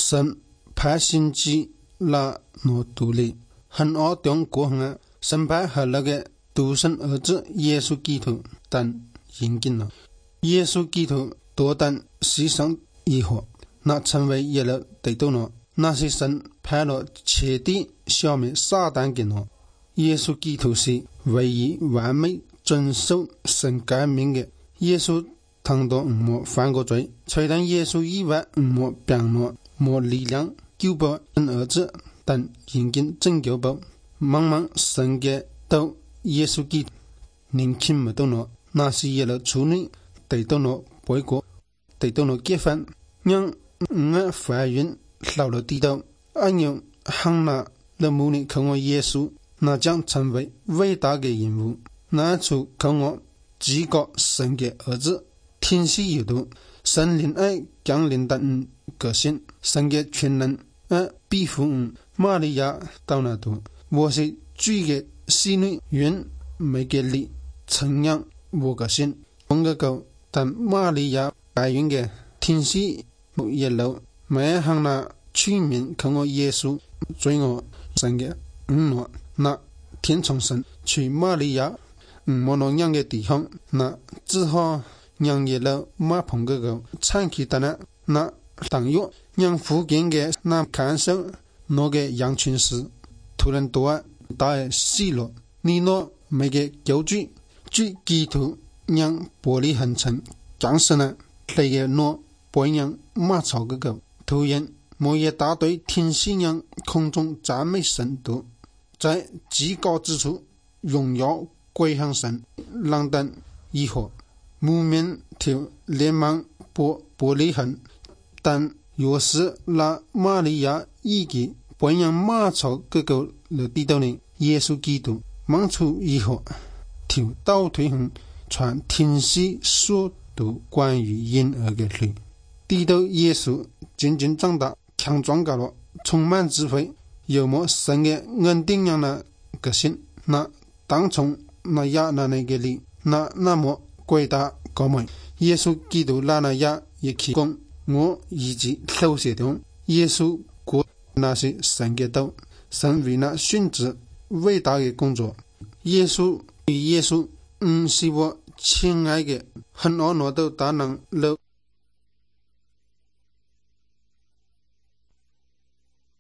神派先知来挪独立，很多中国人神派和那个独生儿子耶稣基督等引进了。耶稣基督多等牺牲以后，那成为耶了得到了，那是神派了彻底消灭撒旦给了。耶稣基督是唯一完美遵守神诫命的。耶稣倘若没犯过罪，除了耶稣以外没病了，没力量救拔神儿子等引进拯救吧。茫茫神的到耶稣基督年轻不到了，那是耶了处女得到了背过，得到了结婚，让怀孕受了地道，按照汉娜的母女靠我耶稣，那将成为伟大的人物。那处靠我几个神的儿子，天使有道，神灵爱降临的个性，神的全能庇护玛利亚到那度，我是主的使女，愿每个力承认我个心。我个狗但玛利亚怀孕的天使木耶路，每行那出面靠我耶稣，罪我神的那天从神去玛利亚没能让的地方，那只好让耶路马棚个狗产气的那当月让附近的那看守那个羊群时，突然多大的喜乐，你那每个救主基督让玻璃很沉，降生了那个那白羊马槽个狗，突然某一大堆天使让空中赞美神道，在极高之处荣耀归向神，让等以后木面条连忙玻璃痕，但若是那玛利亚以及白羊马槽个狗了地道呢，耶稣基督忙出以后条倒退痕传天使所读关于婴儿的律，地道耶稣渐渐长大，强壮高了，充满智慧，有么神的恩典让那个心，那当从那亚那个里，那么伟大高美。耶稣基督那亚也提供我以及手写中，耶稣国那是神的道，神为那殉职伟大的工作。耶稣是我亲爱的，很多都大能了